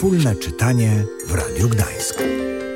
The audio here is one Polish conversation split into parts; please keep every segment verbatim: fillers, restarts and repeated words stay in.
Wspólne czytanie w Radiu Gdańsk.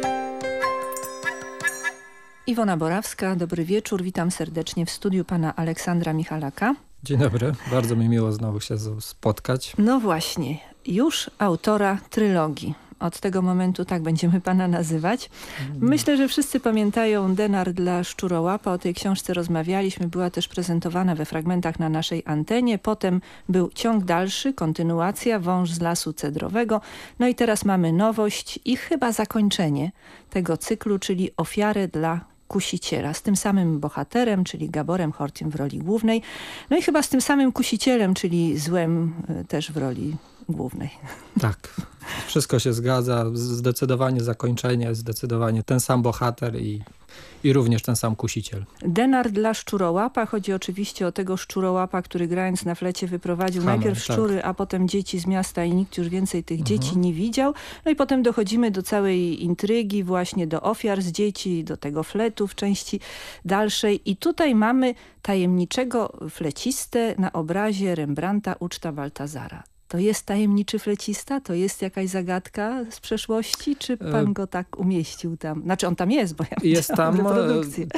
Iwona Borawska, dobry wieczór. Witam serdecznie w studiu pana Aleksandra Michalaka. Dzień dobry, bardzo mi miło znowu się spotkać. No właśnie, już autora trylogii. Od tego momentu tak będziemy pana nazywać. Myślę, że wszyscy pamiętają Denar dla Szczurołapa. O tej książce rozmawialiśmy. Była też prezentowana we fragmentach na naszej antenie. Potem był ciąg dalszy, kontynuacja, Wąż z lasu cedrowego. No i teraz mamy nowość i chyba zakończenie tego cyklu, czyli Ofiarę dla kusiciela. Z tym samym bohaterem, czyli Gaborem Hortym w roli głównej. No i chyba z tym samym kusicielem, czyli złem też w roli głównej. Tak, wszystko się zgadza. Zdecydowanie zakończenie, zdecydowanie ten sam bohater i, i również ten sam kusiciel. Denar dla Szczurołapa. Chodzi oczywiście o tego Szczurołapa, który grając na flecie wyprowadził Hammer, najpierw szczury, tak. a potem dzieci z miasta i nikt już więcej tych mhm. dzieci nie widział. No i potem dochodzimy do całej intrygi, właśnie do ofiar z dzieci, do tego fletu w części dalszej. I tutaj mamy tajemniczego flecistę na obrazie Rembrandta Uczta Baltazara. To jest tajemniczy flecista? To jest jakaś zagadka z przeszłości? Czy pan go tak umieścił tam? Znaczy on tam jest, bo ja jest tam reprodukcję.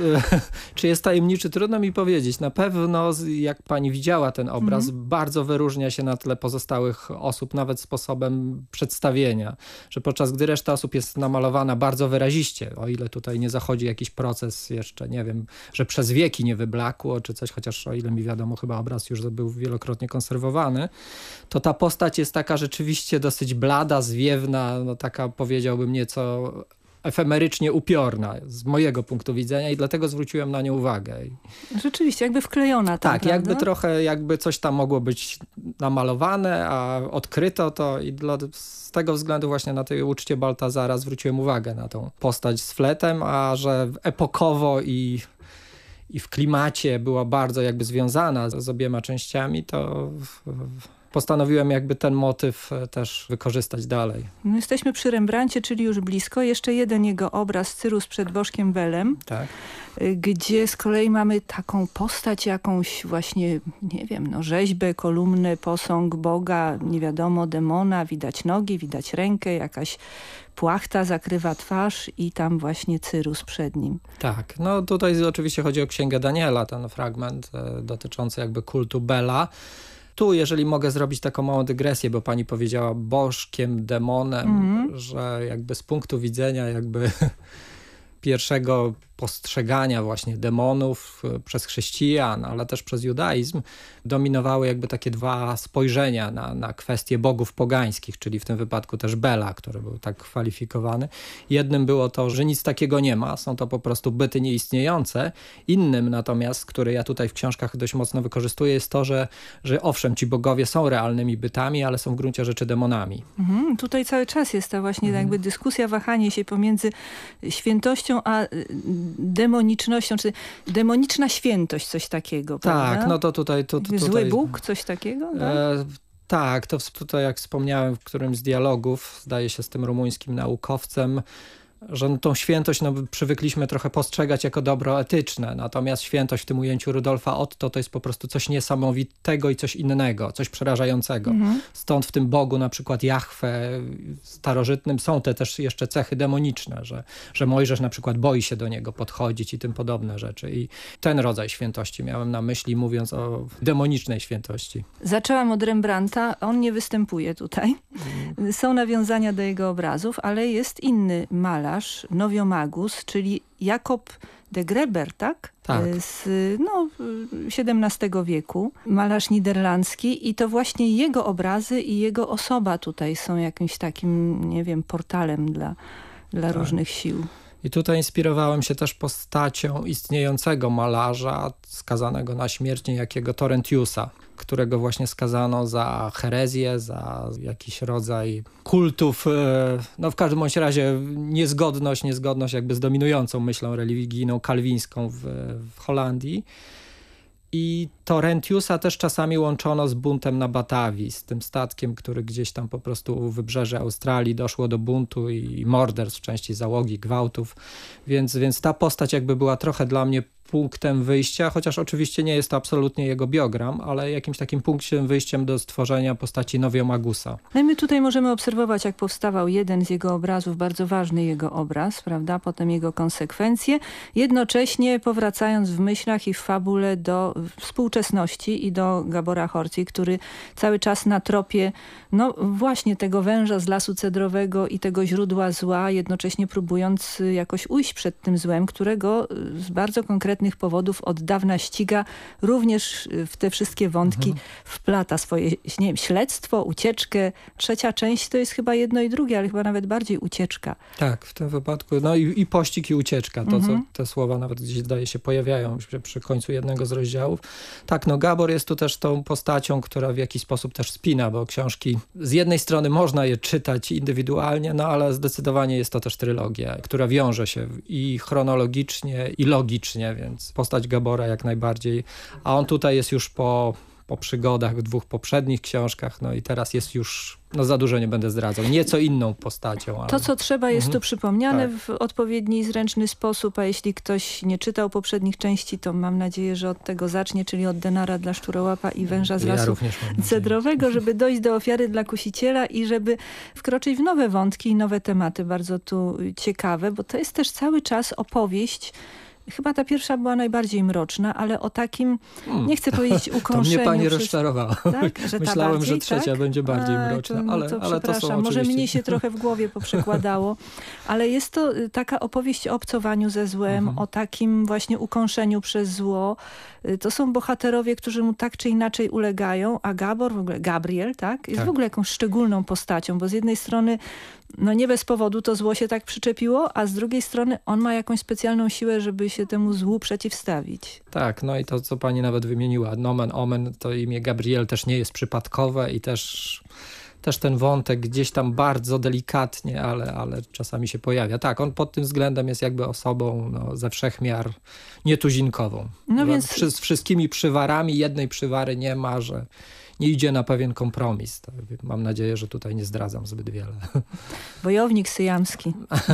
Czy jest tajemniczy? Trudno mi powiedzieć. Na pewno, jak pani widziała ten obraz, mhm. bardzo wyróżnia się na tle pozostałych osób, nawet sposobem przedstawienia. Że podczas gdy reszta osób jest namalowana bardzo wyraziście, o ile tutaj nie zachodzi jakiś proces jeszcze, nie wiem, że przez wieki nie wyblakło, czy coś, chociaż o ile mi wiadomo, chyba obraz już był wielokrotnie konserwowany, to ta postać jest taka rzeczywiście dosyć blada, zwiewna, no taka powiedziałbym nieco efemerycznie upiorna z mojego punktu widzenia i dlatego zwróciłem na nią uwagę. Rzeczywiście, jakby wklejona tam, tak, prawda? jakby trochę, jakby coś tam mogło być namalowane, a odkryto to i dla, z tego względu właśnie na tej uczcie Baltazara zwróciłem uwagę na tą postać z fletem, a że epokowo i i w klimacie była bardzo jakby związana z, z obiema częściami, to w, w, postanowiłem jakby ten motyw też wykorzystać dalej. No jesteśmy przy Rembrandcie, czyli już blisko. Jeszcze jeden jego obraz, Cyrus przed bożkiem Belem, tak. gdzie z kolei mamy taką postać, jakąś właśnie, nie wiem, no rzeźbę, kolumnę, posąg Boga, nie wiadomo, demona, widać nogi, widać rękę, jakaś płachta zakrywa twarz i tam właśnie Cyrus przed nim. Tak, no tutaj oczywiście chodzi o Księgę Daniela, ten fragment e, dotyczący jakby kultu Bela. Tu, jeżeli mogę zrobić taką małą dygresję, bo pani powiedziała bożkiem, demonem, mm. że jakby z punktu widzenia jakby pierwszego postrzegania właśnie demonów przez chrześcijan, ale też przez judaizm, dominowały jakby takie dwa spojrzenia na, na kwestie bogów pogańskich, czyli w tym wypadku też Bela, który był tak kwalifikowany. Jednym było to, że nic takiego nie ma, są to po prostu byty nieistniejące. Innym natomiast, który ja tutaj w książkach dość mocno wykorzystuję, jest to, że, że owszem, ci bogowie są realnymi bytami, ale są w gruncie rzeczy demonami. Mhm, tutaj cały czas jest ta właśnie mhm. jakby dyskusja, wahanie się pomiędzy świętością a demonicznością, czy demoniczna świętość, coś takiego, prawda? Tak, no to tutaj... To, to, tutaj Zły Bóg, coś takiego? Tak, e, tak to tutaj jak wspomniałem w którymś z dialogów, zdaje się z tym rumuńskim naukowcem, że tą świętość no, przywykliśmy trochę postrzegać jako dobro etyczne, natomiast świętość w tym ujęciu Rudolfa Otto to jest po prostu coś niesamowitego i coś innego, coś przerażającego. Mhm. Stąd w tym Bogu, na przykład Jahwe starożytnym, są te też jeszcze cechy demoniczne, że, że Mojżesz na przykład boi się do niego podchodzić i tym podobne rzeczy. I ten rodzaj świętości miałem na myśli, mówiąc o demonicznej świętości. Zaczęłam od Rembrandta, on nie występuje tutaj. Mhm. Są nawiązania do jego obrazów, ale jest inny malarz, Noviomagus, czyli Jakob de Greber, tak? Tak. Z no, siedemnastego wieku. Malarz niderlandzki i to właśnie jego obrazy i jego osoba tutaj są jakimś takim, nie wiem, portalem dla, dla tak. różnych sił. I tutaj inspirowałem się też postacią istniejącego malarza skazanego na śmierć niejakiego Torrentiusa, którego właśnie skazano za herezję, za jakiś rodzaj kultów, no w każdym bądź razie niezgodność, niezgodność jakby z dominującą myślą religijną kalwińską w, w Holandii. I Torrentiusa też czasami łączono z buntem na Batawii, z tym statkiem, który gdzieś tam po prostu u wybrzeży Australii doszło do buntu i morderstw, części załogi, gwałtów. Więc, więc ta postać jakby była trochę dla mnie punktem wyjścia, chociaż oczywiście nie jest to absolutnie jego biogram, ale jakimś takim punktem wyjściem do stworzenia postaci Noviomagusa. No i my tutaj możemy obserwować, jak powstawał jeden z jego obrazów, bardzo ważny jego obraz, prawda? Potem jego konsekwencje, jednocześnie powracając w myślach i w fabule do współczesności i do Gabora Horci, który cały czas na tropie no właśnie tego węża z lasu cedrowego i tego źródła zła, jednocześnie próbując jakoś ujść przed tym złem, którego z bardzo konkretnych powodów od dawna ściga, również w te wszystkie wątki mhm. wplata swoje, nie wiem, śledztwo, ucieczkę. Trzecia część to jest chyba jedno i drugie, ale chyba nawet bardziej ucieczka. Tak, w tym wypadku. No i, i pościg i ucieczka. To, mhm. co te słowa nawet gdzieś zdaje się pojawiają przy, przy końcu jednego z rozdziałów. Tak, no Gabor jest tu też tą postacią, która w jakiś sposób też spina, bo książki z jednej strony można je czytać indywidualnie, no ale zdecydowanie jest to też trylogia, która wiąże się i chronologicznie, i logicznie, więc postać Gabora jak najbardziej. A on tutaj jest już po, po przygodach w dwóch poprzednich książkach, no i teraz jest już, no za dużo nie będę zdradzał, nieco inną postacią. Ale... To, co trzeba, jest mhm. tu przypomniane tak. w odpowiedni, zręczny sposób, a jeśli ktoś nie czytał poprzednich części, to mam nadzieję, że od tego zacznie, czyli od Denara dla Szczurołapa i Węża z ja lasu cedrowego, żeby dojść do Ofiary dla kusiciela i żeby wkroczyć w nowe wątki i nowe tematy, bardzo tu ciekawe, bo to jest też cały czas opowieść. Chyba ta pierwsza była najbardziej mroczna, ale o takim, hmm. nie chcę powiedzieć ukąszeniu. To mnie pani przez... rozczarowała. Tak? Że Myślałem, bardziej, że trzecia tak? będzie bardziej A, mroczna, to, no ale, to ale to są oczywiście... Może mnie się trochę w głowie poprzekładało, ale jest to taka opowieść o obcowaniu ze złem, mhm. o takim właśnie ukąszeniu przez zło. To są bohaterowie, którzy mu tak czy inaczej ulegają, a Gabor, w ogóle Gabriel, tak? Jest tak. w ogóle jakąś szczególną postacią, bo z jednej strony no nie bez powodu to zło się tak przyczepiło, a z drugiej strony on ma jakąś specjalną siłę, żeby się temu złu przeciwstawić. Tak, no i to, co pani nawet wymieniła, nomen omen, to imię Gabriel też nie jest przypadkowe i też, też ten wątek gdzieś tam bardzo delikatnie, ale, ale czasami się pojawia. Tak, on pod tym względem jest jakby osobą no, ze wszechmiar nietuzinkową. No więc... Wszy, z wszystkimi przywarami, jednej przywary nie ma, że nie idzie na pewien kompromis. To mam nadzieję, że tutaj nie zdradzam zbyt wiele. Wojownik syjamski,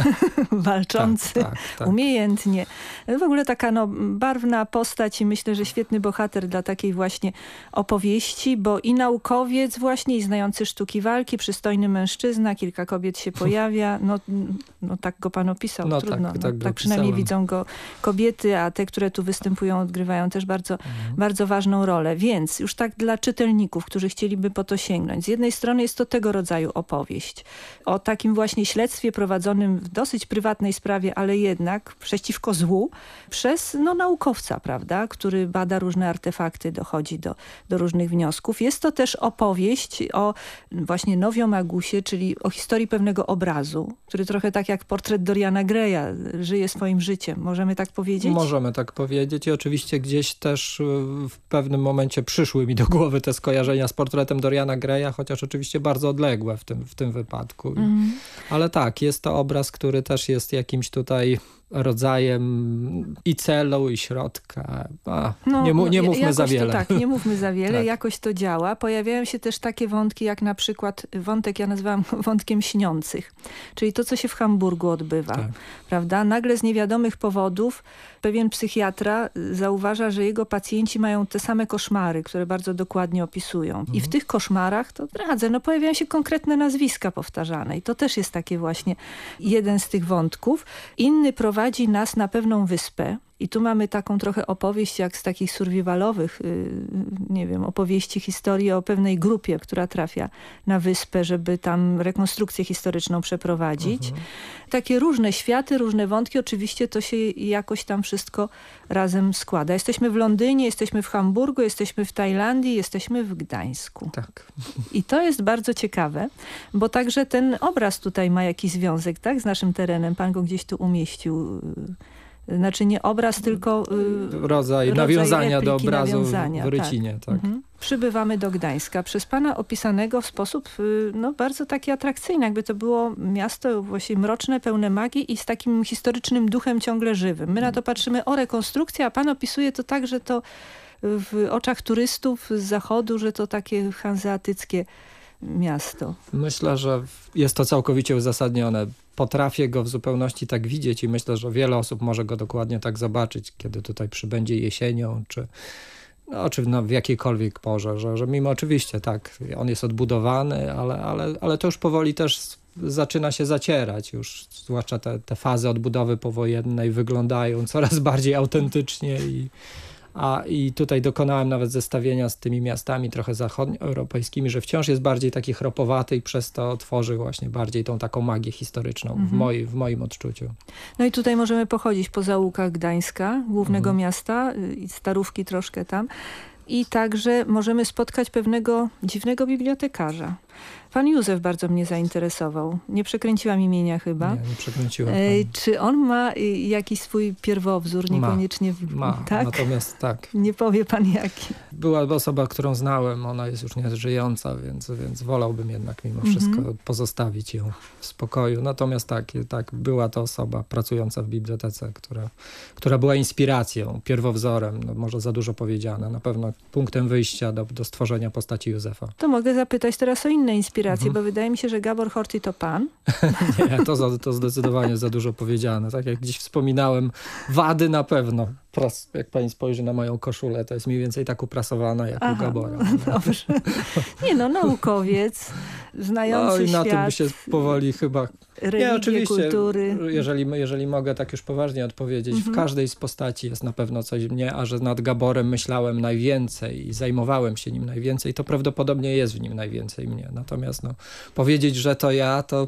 walczący tak, tak, tak. umiejętnie. W ogóle taka no, barwna postać i myślę, że świetny bohater dla takiej właśnie opowieści, bo i naukowiec właśnie, i znający sztuki walki, przystojny mężczyzna, kilka kobiet się pojawia. No, no tak go pan opisał, no, trudno. Tak, no, tak, tak przynajmniej widzą go kobiety, a te, które tu występują, odgrywają też bardzo, mhm. bardzo ważną rolę. Więc już tak dla czytelników, którzy chcieliby po to sięgnąć. Z jednej strony jest to tego rodzaju opowieść. O takim właśnie śledztwie prowadzonym w dosyć prywatnej sprawie, ale jednak przeciwko złu przez no, naukowca, prawda, który bada różne artefakty, dochodzi do, do różnych wniosków. Jest to też opowieść o właśnie Noviomagusie, czyli o historii pewnego obrazu, który trochę tak jak portret Doriana Greya żyje swoim życiem. Możemy tak powiedzieć? Możemy tak powiedzieć i oczywiście gdzieś też w pewnym momencie przyszły mi do głowy te skojarzenia z portretem Doriana Greya, chociaż oczywiście bardzo odległe w tym, w tym wypadku. Mm. Ale tak, jest to obraz, który też jest jakimś tutaj rodzajem i celu, i środka. A, no, nie, mu, nie mówmy jakoś za wiele. To, tak, nie mówmy za wiele, tak. Jakoś to działa. Pojawiają się też takie wątki, jak na przykład wątek, ja nazywam wątkiem śniących, czyli to, co się w Hamburgu odbywa. Tak. Prawda? Nagle z niewiadomych powodów pewien psychiatra zauważa, że jego pacjenci mają te same koszmary, które bardzo dokładnie opisują. Mhm. I w tych koszmarach, to radzę, no pojawiają się konkretne nazwiska powtarzane. I to też jest takie właśnie jeden z tych wątków. Inny prowadzi nas na pewną wyspę. I tu mamy taką trochę opowieść jak z takich survivalowych, yy, nie wiem, opowieści, historii o pewnej grupie, która trafia na wyspę, żeby tam rekonstrukcję historyczną przeprowadzić. Mhm. Takie różne światy, różne wątki, oczywiście to się jakoś tam wszystko razem składa. Jesteśmy w Londynie, jesteśmy w Hamburgu, jesteśmy w Tajlandii, jesteśmy w Gdańsku. Tak. I to jest bardzo ciekawe, bo także ten obraz tutaj ma jakiś związek, tak, z naszym terenem. Pan go gdzieś tu umieścił. Znaczy nie obraz, tylko yy, rodzaj, rodzaj nawiązania repliki, do obrazu nawiązania, w Rycinie. Tak. Tak. Mhm. Przybywamy do Gdańska. Przez pana opisanego w sposób yy, no, bardzo taki atrakcyjny. Jakby to było miasto właśnie mroczne, pełne magii i z takim historycznym duchem ciągle żywym. My na to patrzymy, o rekonstrukcja, a pan opisuje to tak, że to w oczach turystów z zachodu, że to takie hanzeatyckie miasto. Myślę, że jest to całkowicie uzasadnione. potrafię go w zupełności tak widzieć i myślę, że wiele osób może go dokładnie tak zobaczyć, kiedy tutaj przybędzie jesienią, czy, no, czy no, w jakiejkolwiek porze, że, że mimo oczywiście tak, on jest odbudowany, ale, ale, ale to już powoli też zaczyna się zacierać już, zwłaszcza te, te fazy odbudowy powojennej wyglądają coraz bardziej autentycznie i A i tutaj dokonałem nawet zestawienia z tymi miastami trochę zachodnioeuropejskimi, że wciąż jest bardziej taki chropowaty i przez to tworzy właśnie bardziej tą taką magię historyczną mhm. w, moi, w moim odczuciu. No i tutaj możemy pochodzić po zaułkach Gdańska, głównego mhm. miasta i starówki troszkę tam. I także możemy spotkać pewnego dziwnego bibliotekarza. Pan Józef bardzo mnie zainteresował. Nie przekręciłam imienia chyba. Nie, nie przekręciłam. E, czy on ma jakiś swój pierwowzór? Niekoniecznie. Ma, ma. Tak? Natomiast tak. Nie powie pan jaki. Była osoba, którą znałem. Ona jest już nieżyjąca, więc, więc wolałbym jednak mimo wszystko mm-hmm. pozostawić ją w spokoju. Natomiast tak, tak, była to osoba pracująca w bibliotece, która, która była inspiracją, pierwowzorem. No, może za dużo powiedziane. Na pewno punktem wyjścia do, do stworzenia postaci Józefa. To mogę zapytać teraz o inne inspiracje, mhm. bo wydaje mi się, że Gabor Horthy to pan. Nie, to, za, to zdecydowanie za dużo powiedziane. Tak jak gdzieś wspominałem, wady na pewno. Pras, jak pani spojrzy na moją koszulę, to jest mniej więcej tak uprasowana jak Aha, u Gabora. No. Dobrze. Nie no, naukowiec, znający no, i świat. na tym by się powoli chyba... Religię, nie, oczywiście, kultury. Jeżeli, jeżeli mogę tak już poważnie odpowiedzieć, mhm. w każdej z postaci jest na pewno coś mnie, a że nad Gaborem myślałem najwięcej i zajmowałem się nim najwięcej, to prawdopodobnie jest w nim najwięcej mnie. Natomiast no, powiedzieć, że to ja, to...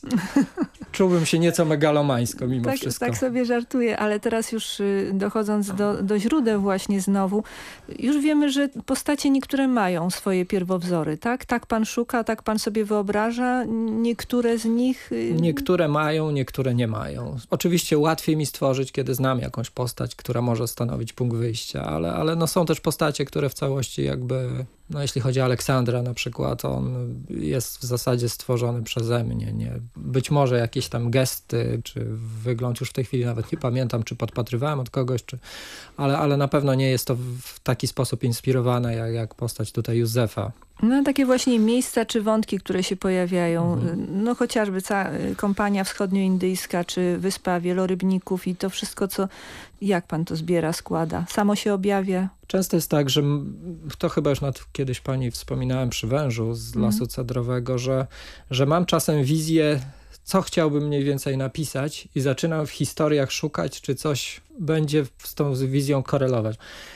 Czułbym się nieco megalomańsko mimo tak, wszystko. Tak sobie żartuję, ale teraz już dochodząc do, do źródeł właśnie znowu, już wiemy, że postacie niektóre mają swoje pierwowzory, tak? Tak pan szuka, tak pan sobie wyobraża, niektóre z nich... Niektóre mają, niektóre nie mają. Oczywiście łatwiej mi stworzyć, kiedy znam jakąś postać, która może stanowić punkt wyjścia, ale, ale no są też postacie, które w całości jakby... No jeśli chodzi o Aleksandra na przykład, on jest w zasadzie stworzony przeze mnie. Nie? Być może jakieś tam gesty, czy wygląd, już w tej chwili nawet nie pamiętam, czy podpatrywałem od kogoś, czy, ale, ale na pewno nie jest to w taki sposób inspirowane, jak, jak postać tutaj Józefa. No takie właśnie miejsca czy wątki, które się pojawiają. Mhm. No chociażby cała kompania wschodnioindyjska, czy wyspa wielorybników i to wszystko, co... Jak pan to zbiera, składa? Samo się objawia? Często jest tak, że to chyba już nad, kiedyś pani wspominałem przy wężu z Lasu mhm. Cedrowego, że, że mam czasem wizję, co chciałbym mniej więcej napisać i zaczynam w historiach szukać, czy coś będzie z tą wizją korelować.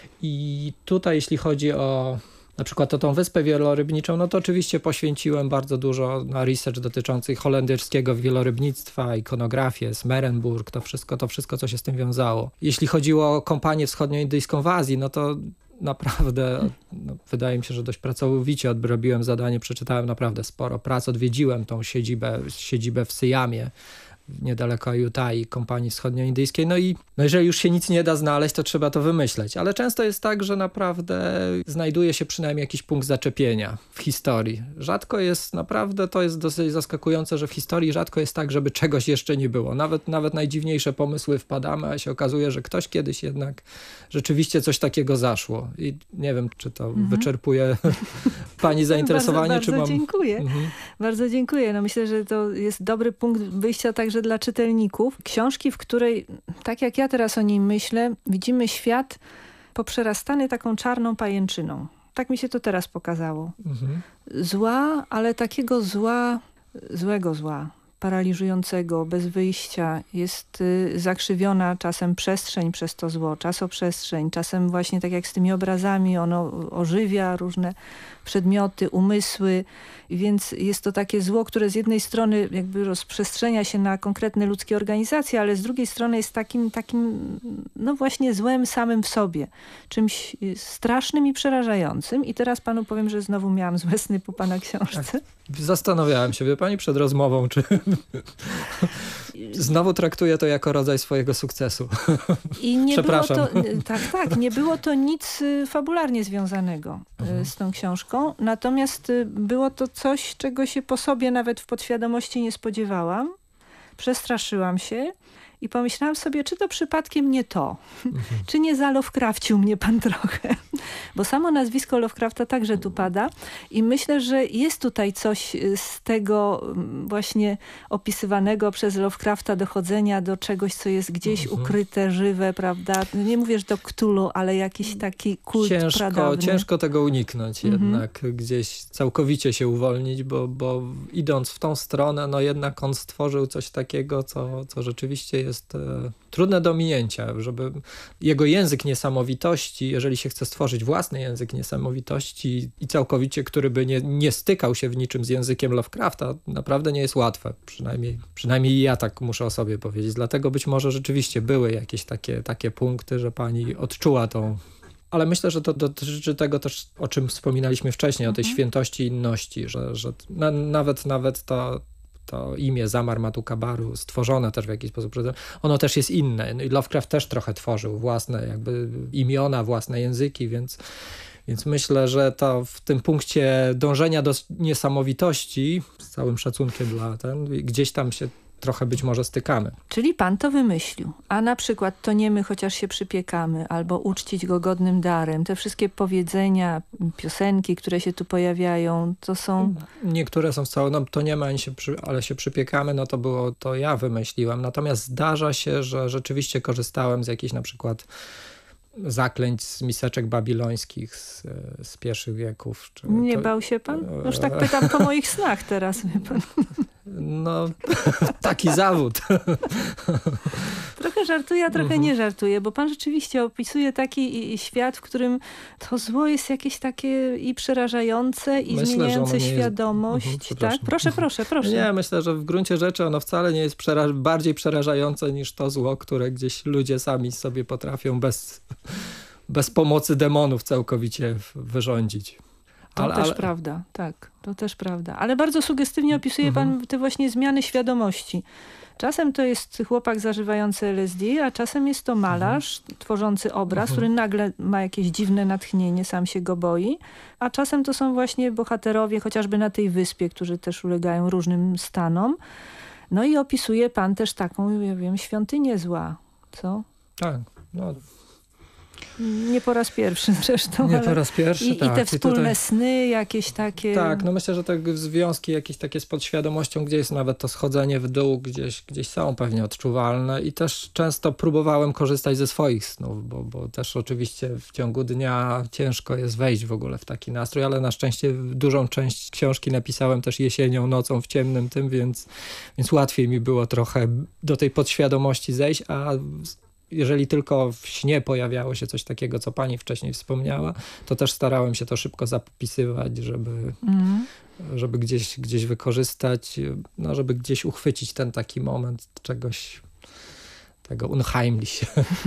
I tutaj jeśli chodzi o na przykład o tą wyspę wielorybniczą, no to oczywiście poświęciłem bardzo dużo na research dotyczący holenderskiego wielorybnictwa, ikonografię, Smerenburg, to wszystko, to wszystko, co się z tym wiązało. Jeśli chodziło o kompanię wschodnioindyjską w Azji, no to naprawdę, no, wydaje mi się, że dość pracowicie odrobiłem zadanie, przeczytałem naprawdę sporo prac, odwiedziłem tą siedzibę, siedzibę w Syjamie, niedaleko Jutai, kompanii wschodnioindyjskiej. No i no jeżeli już się nic nie da znaleźć, to trzeba to wymyśleć. Ale często jest tak, że naprawdę znajduje się przynajmniej jakiś punkt zaczepienia w historii. Rzadko jest, naprawdę to jest dosyć zaskakujące, że w historii rzadko jest tak, żeby czegoś jeszcze nie było. Nawet, nawet najdziwniejsze pomysły wpadamy, a się okazuje, że ktoś kiedyś jednak rzeczywiście coś takiego zaszło. I nie wiem, czy to mhm. wyczerpuje pani zainteresowanie. Bardzo, czy bardzo mam... dziękuję. Mhm. Bardzo dziękuję. No myślę, że to jest dobry punkt wyjścia także dla czytelników. Książki, w której, tak jak ja teraz o niej myślę, widzimy świat poprzerastany taką czarną pajęczyną. Tak mi się to teraz pokazało. Mhm. Zła, ale takiego zła, złego zła, paraliżującego, bez wyjścia. Jest y, zakrzywiona czasem przestrzeń przez to zło, czasoprzestrzeń. Czasem właśnie tak jak z tymi obrazami ono ożywia różne przedmioty, umysły. Więc jest to takie zło, które z jednej strony jakby rozprzestrzenia się na konkretne ludzkie organizacje, ale z drugiej strony jest takim, takim no właśnie złem samym w sobie. Czymś strasznym i przerażającym. I teraz panu powiem, że znowu miałam złe sny po pana książce. Tak. Zastanawiałem się, wie pani, przed rozmową, czy znowu traktuję to jako rodzaj swojego sukcesu. I nie Przepraszam. Było to, tak, tak, nie było to nic fabularnie związanego mhm. z tą książką, natomiast było to coś, czego się po sobie nawet w podświadomości nie spodziewałam. Przestraszyłam się I pomyślałam sobie, czy to przypadkiem nie to? Mhm. Czy nie zalovecrafcił mnie pan trochę? Bo samo nazwisko Lovecrafta także tu pada i myślę, że jest tutaj coś z tego właśnie opisywanego przez Lovecrafta dochodzenia do czegoś, co jest gdzieś Mhm. ukryte, żywe, prawda? Nie mówię, że do Cthulhu, ale jakiś taki kult Ciężko, pradawny. ciężko tego uniknąć Mhm. jednak, gdzieś całkowicie się uwolnić, bo, bo idąc w tą stronę, no jednak on stworzył coś takiego, co, co rzeczywiście jest e, trudne do ominięcia, żeby jego język niesamowitości, jeżeli się chce stworzyć własny język niesamowitości i całkowicie, który by nie, nie stykał się w niczym z językiem Lovecrafta, naprawdę nie jest łatwe. Przynajmniej, przynajmniej ja tak muszę o sobie powiedzieć. Dlatego być może rzeczywiście były jakieś takie, takie punkty, że pani odczuła tą. Ale myślę, że to dotyczy tego też, o czym wspominaliśmy wcześniej, o tej Mhm. świętości i inności, że, że na, nawet, nawet to, to imię Zamar Matukabaru stworzone też w jakiś sposób, ono też jest inne. No i Lovecraft też trochę tworzył własne jakby imiona, własne języki, więc, więc myślę, że to w tym punkcie dążenia do niesamowitości, z całym szacunkiem dla ten, gdzieś tam się trochę być może stykamy. Czyli pan to wymyślił, a na przykład toniemy, chociaż się przypiekamy, albo uczcić go godnym darem. Te wszystkie powiedzenia, piosenki, które się tu pojawiają, to są... Niektóre są wcale, no to nie ma, ani się przy, ale się przypiekamy, no to było, to ja wymyśliłem. Natomiast zdarza się, że rzeczywiście korzystałem z jakichś na przykład zaklęć z miseczek babilońskich z, z pierwszych wieków. Czy Nie to, bał się pan? Już tak pytam po moich snach teraz, wie pan. No, taki zawód. Trochę żartuję, a trochę Mhm. nie żartuję, bo pan rzeczywiście opisuje taki i- i świat, w którym to zło jest jakieś takie i przerażające, i Myślę, że zmieniające ono nie jest- świadomość. Mhm, tak? przepraszam. Proszę, proszę, proszę. Nie, myślę, że w gruncie rzeczy ono wcale nie jest przeraż- bardziej przerażające niż to zło, które gdzieś ludzie sami sobie potrafią bez, bez pomocy demonów całkowicie w- wyrządzić. To Ale- też ale- prawda, tak, to też prawda. Ale bardzo sugestywnie opisuje Mhm. pan te właśnie zmiany świadomości. Czasem to jest chłopak zażywający L S D, a czasem jest to malarz tworzący obraz, Mhm. który nagle ma jakieś dziwne natchnienie, sam się go boi. A czasem to są właśnie bohaterowie, chociażby na tej wyspie, którzy też ulegają różnym stanom. No i opisuje pan też taką, ja wiem, świątynię zła, co? Tak, no, Nie po raz pierwszy zresztą. nie ale... po raz pierwszy, I, tak. I te wspólne tutaj- sny jakieś takie... Tak, no myślę, że te związki jakieś takie z podświadomością, gdzie jest nawet to schodzenie w dół, gdzieś, gdzieś są pewnie odczuwalne i też często próbowałem korzystać ze swoich snów, bo, bo też oczywiście w ciągu dnia ciężko jest wejść w ogóle w taki nastrój, ale na szczęście dużą część książki napisałem też jesienią, nocą w ciemnym tym, więc, więc łatwiej mi było trochę do tej podświadomości zejść, a jeżeli tylko w śnie pojawiało się coś takiego, co pani wcześniej wspomniała, to też starałem się to szybko zapisywać, żeby, Mhm. żeby gdzieś, gdzieś wykorzystać, no, żeby gdzieś uchwycić ten taki moment czegoś tego unheimlich.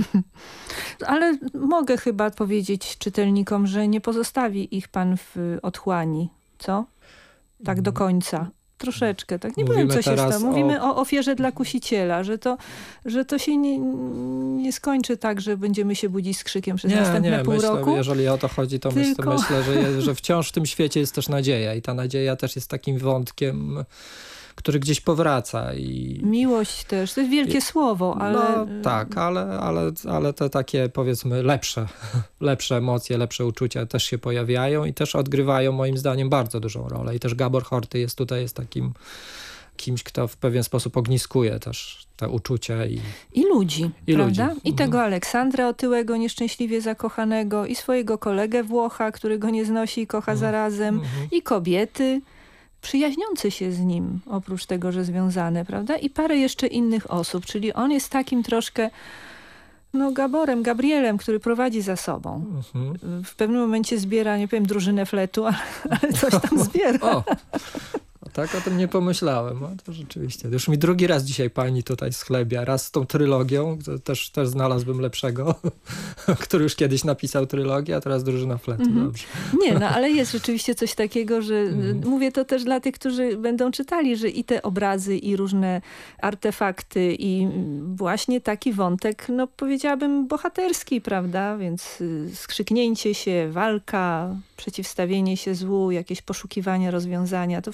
Ale mogę chyba powiedzieć czytelnikom, że nie pozostawi ich pan w otchłani, co? Tak do końca. Troszeczkę, tak. Nie Mówimy powiem, co się teraz stało. Mówimy o- o ofierze dla kusiciela, że to, że to się nie, nie skończy tak, że będziemy się budzić z krzykiem przez następne pół myślę, roku. jeżeli o to chodzi, to Tylko- myślę, myślę że, jest, że wciąż w tym świecie jest też nadzieja i ta nadzieja też jest takim wątkiem, który gdzieś powraca. I Miłość też, to jest wielkie słowo, ale... No tak, ale, ale, ale te takie powiedzmy lepsze, lepsze emocje, lepsze uczucia też się pojawiają i też odgrywają moim zdaniem bardzo dużą rolę. I też Gabor Horty jest tutaj jest takim kimś, kto w pewien sposób ogniskuje też te uczucia. I, I ludzi, I prawda? ludzi. I tego Aleksandra otyłego, nieszczęśliwie zakochanego, i swojego kolegę Włocha, który go nie znosi i kocha zarazem, Mhm. i kobiety przyjaźniące się z nim, oprócz tego, że związane, prawda? I parę jeszcze innych osób, czyli on jest takim troszkę no Gaborem, Gabrielem, który prowadzi za sobą. Mhm. W pewnym momencie zbiera, nie powiem drużynę fletu, ale, ale coś tam zbiera. O, tak o tym nie pomyślałem. No, to rzeczywiście. Już mi drugi raz dzisiaj pani tutaj schlebia. Raz z tą trylogią, to też, też znalazłbym lepszego, który już kiedyś napisał trylogię, a teraz drużyna fletu. Mhm. Dobrze. Nie, no ale jest rzeczywiście coś takiego, że Mhm. mówię to też dla tych, którzy będą czytali, że i te obrazy, i różne artefakty, i właśnie taki wątek, no powiedziałabym bohaterski, prawda? Więc y, skrzyknięcie się, walka, przeciwstawienie się złu, jakieś poszukiwania rozwiązania, to wszystko też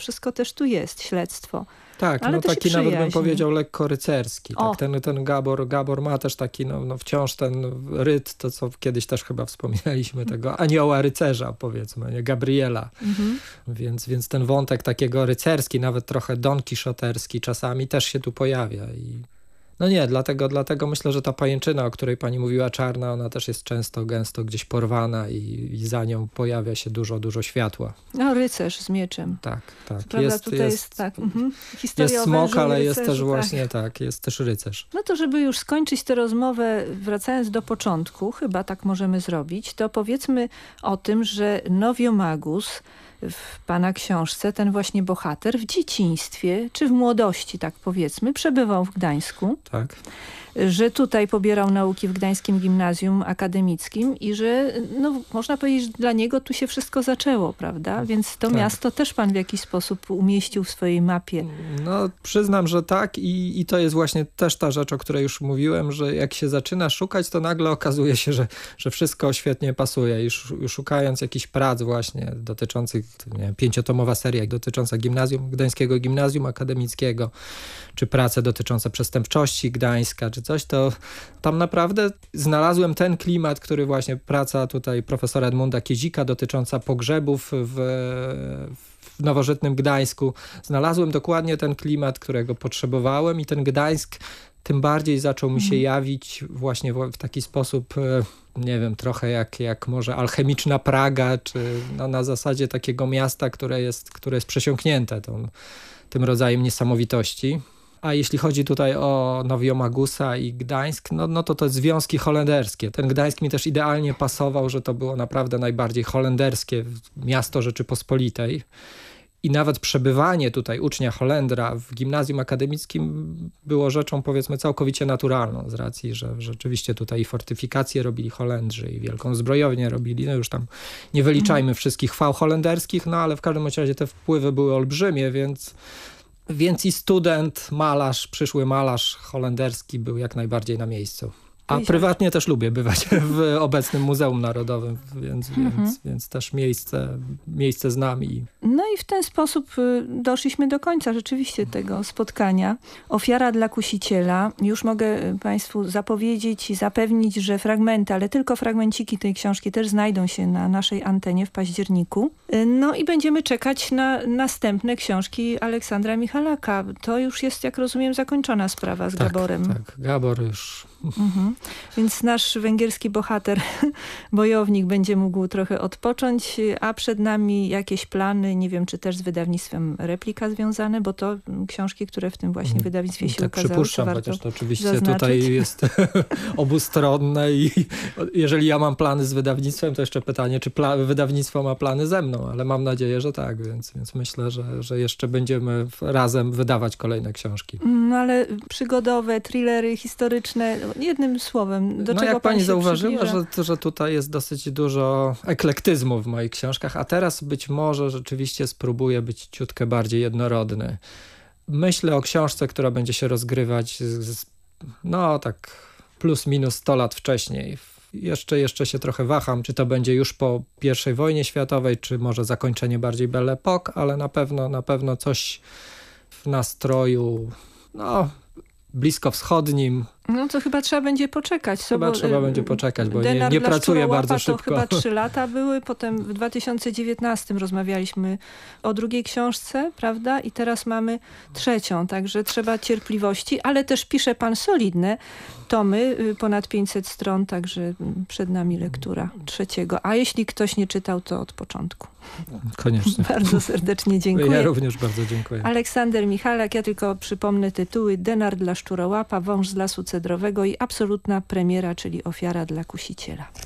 też tu jest śledztwo. Tak, ale no taki nawet bym powiedział lekko rycerski. Tak, ten, ten Gabor, Gabor ma też taki no, no wciąż ten ryt, to co kiedyś też chyba wspominaliśmy, tego anioła rycerza powiedzmy, nie? Gabriela. Mhm. Więc, więc ten wątek takiego rycerski, nawet trochę donkiszoterski czasami też się tu pojawia i no nie, dlatego, dlatego myślę, że ta pajęczyna, o której pani mówiła, czarna, ona też jest często, gęsto gdzieś porwana i, i za nią pojawia się dużo, dużo światła. No, rycerz z mieczem. Tak, tak. Prawda, jest, tutaj jest, jest tak. Mhm. Historia jest smok, ale rycerzu, jest też tak. właśnie tak, jest też rycerz. No to żeby już skończyć tę rozmowę, wracając do początku, chyba tak możemy zrobić, to powiedzmy o tym, że Noviomagus w pana książce, ten właśnie bohater w dzieciństwie, czy w młodości, tak powiedzmy, przebywał w Gdańsku. Tak. Że tutaj pobierał nauki w Gdańskim Gimnazjum Akademickim i że, no, można powiedzieć, że dla niego tu się wszystko zaczęło, prawda? Więc to tak. miasto też pan w jakiś sposób umieścił w swojej mapie. No, przyznam, że tak i, i to jest właśnie też ta rzecz, o której już mówiłem, że jak się zaczyna szukać, to nagle okazuje się, że, że wszystko świetnie pasuje. I szukając jakichś prac właśnie dotyczących, nie wiem, pięciotomowa seria dotycząca gimnazjum, Gdańskiego Gimnazjum Akademickiego, czy prace dotyczące przestępczości Gdańska, czy coś, to tam naprawdę znalazłem ten klimat, który właśnie praca tutaj profesora Edmunda Kiezika dotycząca pogrzebów w, w nowożytnym Gdańsku. Znalazłem dokładnie ten klimat, którego potrzebowałem i ten Gdańsk tym bardziej zaczął mi się jawić właśnie w taki sposób, nie wiem, trochę jak, jak może alchemiczna Praga, czy no, na zasadzie takiego miasta, które jest, które jest przesiąknięte tą, tym rodzajem niesamowitości. A jeśli chodzi tutaj o Noviomagusa i Gdańsk, no, no to to związki holenderskie. Ten Gdańsk mi też idealnie pasował, że to było naprawdę najbardziej holenderskie miasto Rzeczypospolitej. I nawet przebywanie tutaj ucznia Holendra w gimnazjum akademickim było rzeczą, powiedzmy, całkowicie naturalną, z racji, że rzeczywiście tutaj i fortyfikacje robili Holendrzy i wielką zbrojownię robili. No już tam nie wyliczajmy mm. wszystkich chwał holenderskich, no ale w każdym razie te wpływy były olbrzymie, więc... Więc i student, malarz, przyszły malarz holenderski był jak najbardziej na miejscu. A prywatnie też lubię bywać w obecnym Muzeum Narodowym, więc, mhm. więc, więc też miejsce, miejsce znam. I... No i w ten sposób doszliśmy do końca rzeczywiście tego spotkania. Ofiara dla kusiciela. Już mogę państwu zapowiedzieć i zapewnić, że fragmenty, ale tylko fragmenciki tej książki też znajdą się na naszej antenie w październiku. No i będziemy czekać na następne książki Aleksandra Michalaka. To już jest, jak rozumiem, zakończona sprawa z tak, Gaborem. Tak, Gabor już... Mhm. Więc nasz węgierski bohater, bojownik będzie mógł trochę odpocząć, a przed nami jakieś plany, nie wiem, czy też z wydawnictwem Replika związane, bo to książki, które w tym właśnie wydawnictwie się tak, ukazały. Przypuszczam, chociaż to oczywiście zaznaczyć. Tutaj jest obustronne i jeżeli ja mam plany z wydawnictwem, to jeszcze pytanie, czy wydawnictwo ma plany ze mną, ale mam nadzieję, że tak, więc, więc myślę, że, że jeszcze będziemy razem wydawać kolejne książki. No ale przygodowe, thrillery historyczne, jednym słowem, do no czego jak pani pani się zauważyła, że, że tutaj jest dosyć dużo eklektyzmu w moich książkach, a teraz być może rzeczywiście spróbuję być ciutkę bardziej jednorodny. Myślę o książce, która będzie się rozgrywać z, z, no tak plus minus sto lat wcześniej. Jeszcze, jeszcze się trochę waham, czy to będzie już po pierwszej wojnie światowej, czy może zakończenie bardziej Belle Époque, ale na pewno, na pewno coś w nastroju, no... bliskowschodnim. No to chyba trzeba będzie poczekać. Chyba bo, trzeba będzie poczekać, bo nie, nie pracuję bardzo szybko. To chyba trzy lata były, potem w dwa tysiące dziewiętnastym rozmawialiśmy o drugiej książce, prawda? I teraz mamy trzecią, także trzeba cierpliwości, ale też pisze pan solidne tomy, ponad pięćset stron, także przed nami lektura trzeciego. A jeśli ktoś nie czytał, to od początku. Koniecznie. Bardzo serdecznie dziękuję. Ja również bardzo dziękuję. Aleksander Michalak, ja tylko przypomnę tytuły: Denar dla szczurołapa, Wąż z lasu cedrowego i absolutna premiera, czyli Ofiara dla kusiciela.